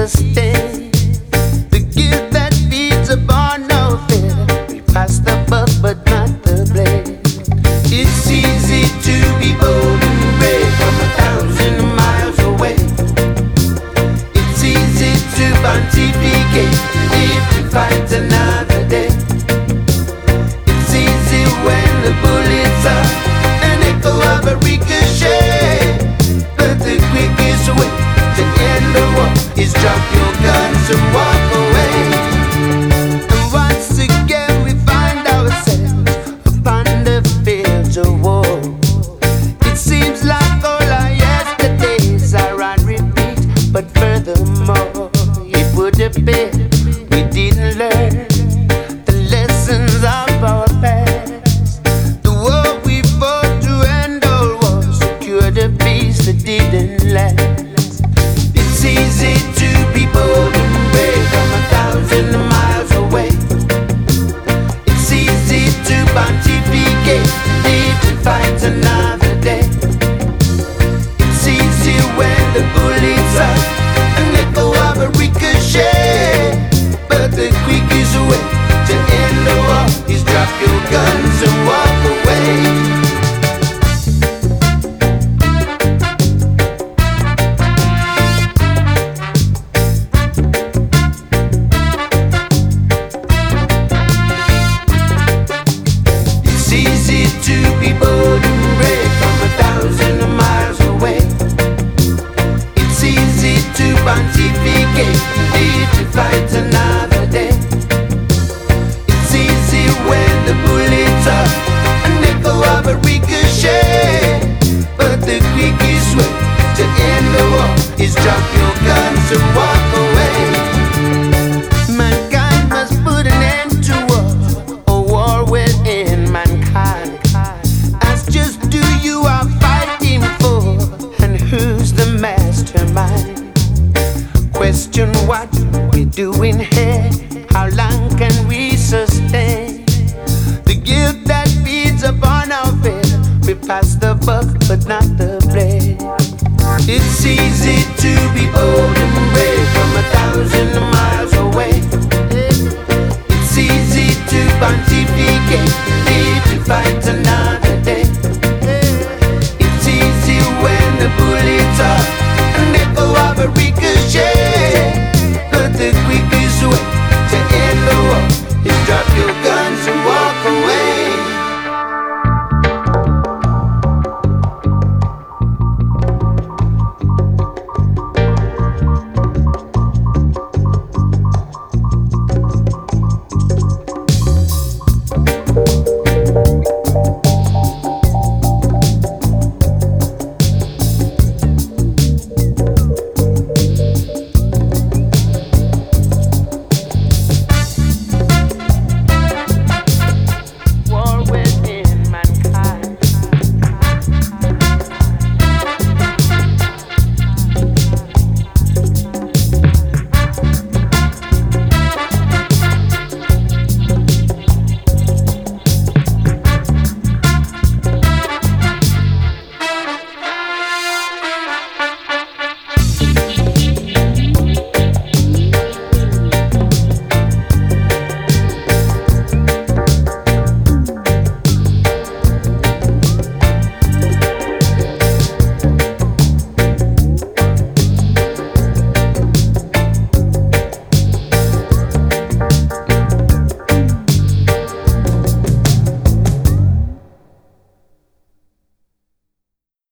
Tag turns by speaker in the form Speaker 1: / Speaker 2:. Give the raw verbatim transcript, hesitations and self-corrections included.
Speaker 1: sustain. The guilt that feeds upon no fear. We pass the buck but not the blade. It's easy to be bold and brave from a thousand miles away. It's easy to pontificate if you fight another day. It's easy when the bullets are an echo of a ricochet. But the quickest way to end the war is drop your guns and walk away. And once again we find ourselves upon the fields of war. It seems like all our yesterdays are on repeat, but furthermore it would appear we didn't learn the lessons of our past. The war we fought to end all wars, secure the peace that didn't last. It's easy to be bold and brave from a thousand miles away. It's easy to pontificate, live to fight another day. It's easy when the bullets are an echo of a ricochet. But the quickest way to end the war is drop your guns and walk away. It's easy to be bold and brave from a thousand miles away. It's easy to pontificate, live to fight another day. It's easy when the bullets are an echo of a ricochet. But the quickest way to end the war is drop your guns and walk away. Mankind must put an end to war, a war within mankind. Ask just who you are fighting for and who's the mastermind. Question what we're doing here. How long can we sustain the guilt that feeds upon our fear? We pass the buck but not the blade. It's easy to be bold and brave from a thousand miles away. It's easy to pontificate, live to fight another